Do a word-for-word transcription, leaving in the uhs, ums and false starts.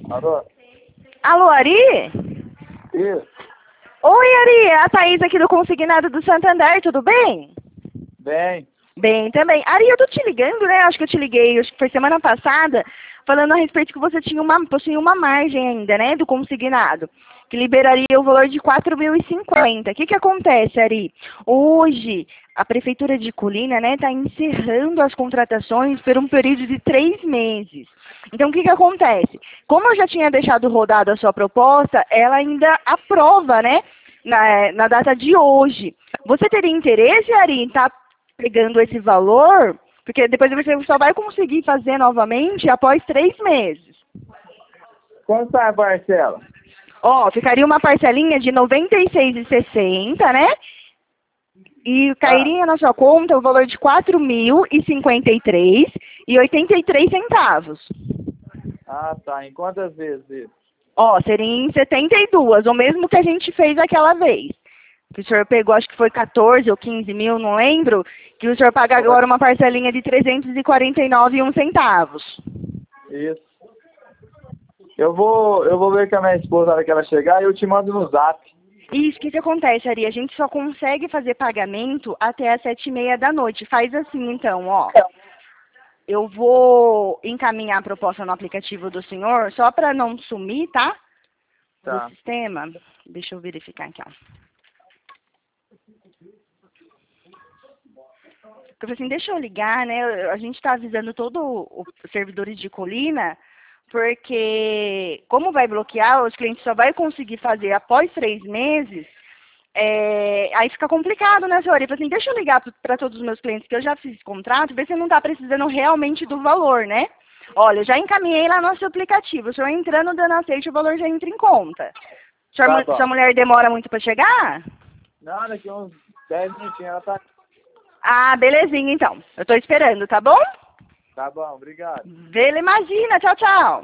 Alô? Alô, Ari? Isso. Oi, Ari, é a Thaís aqui do Consignado do Santander, tudo bem? Bem. Bem também. Ari, eu tô te ligando, né? Acho que eu te liguei, acho que foi semana passada, falando a respeito que você tinha uma, possui uma margem ainda, né, do consignado, que liberaria o valor de quatro mil e cinquenta. O que que acontece, Ari? Hoje, a Prefeitura de Colina, né, está encerrando as contratações por um período de três meses. Então, o que que acontece? Como eu já tinha deixado rodada a sua proposta, ela ainda aprova, né, na, na data de hoje. Você teria interesse, Ari, em estar pegando esse valor? Porque depois você só vai conseguir fazer novamente após três meses. Quanto tá a parcela? Ó, ficaria uma parcelinha de noventa e seis reais e sessenta centavos, né? E Ah, cairia na sua conta o valor de quatro mil e cinquenta e três reais e oitenta e três centavos. ah, tá. Em quantas vezes isso? Ó, seria em setenta e duas, o mesmo que a gente fez aquela vez. Que o senhor pegou, acho que foi quatorze ou quinze mil, não lembro, que o senhor paga Foi. agora uma parcelinha de trezentos e quarenta e nove reais e um centavos. Isso. Eu vou, eu vou ver com a minha esposa na hora que ela chegar e eu te mando no zap. Isso, o que que acontece, Ari? A gente só consegue fazer pagamento até às sete e meia da noite. Faz assim, então, ó. Eu vou encaminhar a proposta no aplicativo do senhor, só para não sumir, tá? Do Tá. sistema. Deixa eu verificar aqui, ó. Eu falei assim, deixa eu ligar, né? A gente está avisando todos os servidores de Colina, porque como vai bloquear, os clientes só vai conseguir fazer após três meses, é, aí fica complicado, né, senhora? Eu falei assim, deixa eu ligar para todos os meus clientes que eu já fiz contrato, ver se não está precisando realmente do valor, né? Olha, eu já encaminhei lá no nosso aplicativo, o senhor entrando, dando aceite, o valor já entra em conta. Sua, Tá mu- bom. sua mulher demora muito para chegar? Não, daqui uns dez minutinhos ela tá. Ah, belezinha então. Eu tô esperando, tá bom? Tá bom, obrigado. Vê, imagina. Tchau, tchau.